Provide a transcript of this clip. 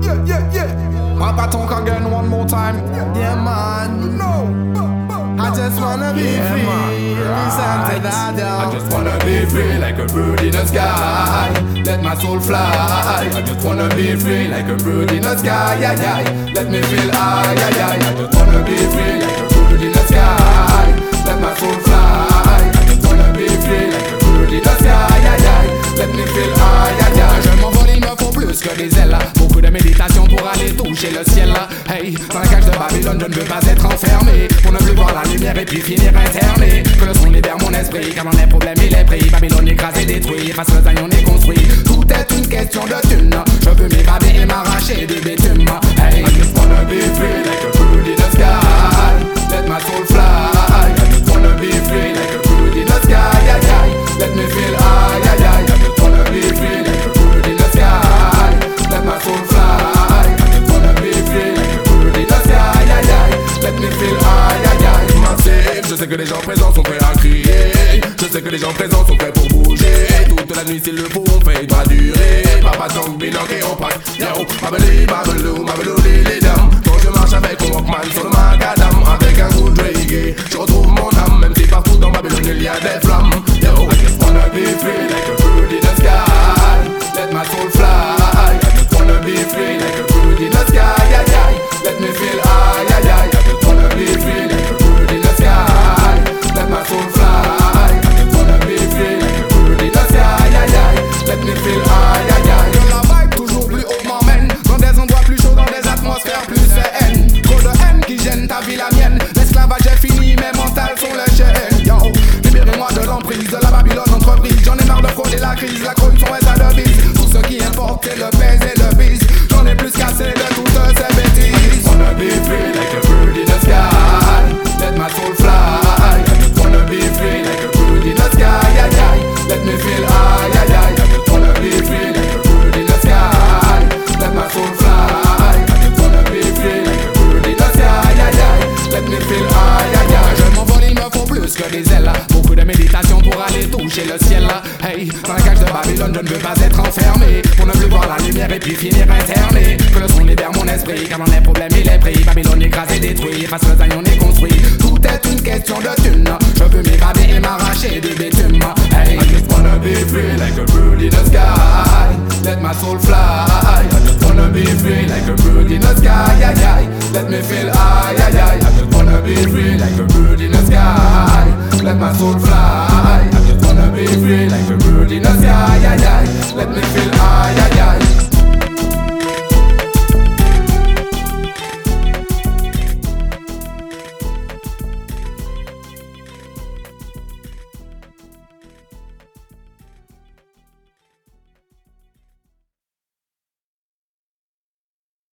Papa talk again one more time. Yeah, man. I just wanna be free. Listen to that, I just wanna be free like a bird in the sky. Let my soul fly. I just wanna be free like a bird in the sky. Yeah, yeah. Let me feel high. Yeah, yeah. I just wanna be free like a bird in the sky. Let my soul fly. I just wanna be free like a bird in the sky. Yeah, yeah. Let me feel high. Yeah, yeah. Je m'envole, il me faut plus que des ailes. Beaucoup de méditation pour aller toucher le ciel. Hey, dans la cage de Babylone, je ne veux pas être enfermé. Pour ne plus voir la lumière et puis finir interné. Que le son libère mon esprit, car dans les problèmes il est pris. Babylone écrasé, détruit, face au Zion est construit. Tout est une question de thunes. Je veux m'évader et m'arracher du bitume. Hey, I just wanna be free like a bird in the sky. Let my soul fly. I just wanna be free like a bird in the sky. Yeah, yeah. Let me feel high. Yeah, yeah. I just wanna be free like a bird in the sky. Let my soul fly. I just wanna be free like a bird in the sky. Yeah, yeah. Let me feel high. Yeah, yeah. Massive. Je sais que les gens présents sont prêts à crier. Je sais que les gens présents sont prêts pour bouger. Toute la nuit s'il le faut on fait pas durer. Papa Tank, Bilan et on pack. Yo, Babelou, Babelou, Babelou, les dames. Quand je marche avec mon Walkman sur le macadam. Avec un goût de reggae, je retrouve mon âme. Même si partout dans Babylone il y a des flammes. Yo, I just wanna be free like a bird in the sky. Let my soul fly. I just wanna be free like a bird in the sky. Yeah, yeah. Let me feel high. Yeah, yeah. I just wanna be free like a bird in the sky. Let my soul fly. I just wanna be free like a bird in the sky. Yeah, yeah. Let me feel high. Yeah, yeah. Que la vibe toujours plus haut m'emmène. Dans des endroits plus chauds, dans des atmosphères plus saines. Trop de haine qui gêne ta vie, la mienne. L'esclavage est fini, mes mentales sont les chaînes. Yo, libérez-moi de l'emprise de la Babylone entreprise. J'en ai marre de frauder la crise, la corruption est à de bise. Tout ce qui importe c'est le pèse et le bise. J'en ai plus cassé de toutes ces bêtises. I wanna be free like a bird in the sky. Let my soul fly. I just wanna be free like a bird in the sky. Yeah, yeah. Let me feel high. Yeah, yeah. I just wanna be free like a bird in the sky. Let my soul fly. I just wanna be free like a bird in the sky. Yeah, yeah. Let me feel high. Yeah, yeah. Je m'envole, il me faut plus que des ailes. Beaucoup de méditation pour aller toucher le ciel. Hey, dans la cage de Babylone, je ne veux pas être enfermé. Pour ne plus voir la lumière et puis finir interné. Que le son libère mon esprit, car dans les problèmes il est pris. Babylone écrasé, détruit, face au Zion est construit. Tout est une question de thunes. Je veux m'évader et m'arracher du bitume. Hey, I just wanna be free like a bird in the sky. Let my soul fly. I just wanna be free like a bird in the sky. Yeah, yeah. Let me feel high. Yeah, yeah. I just wanna be free like a bird in the sky. Let my soul fly. I just wanna be free like a bird in the sky. Yeah, yeah. Let me feel high. Yeah, yeah.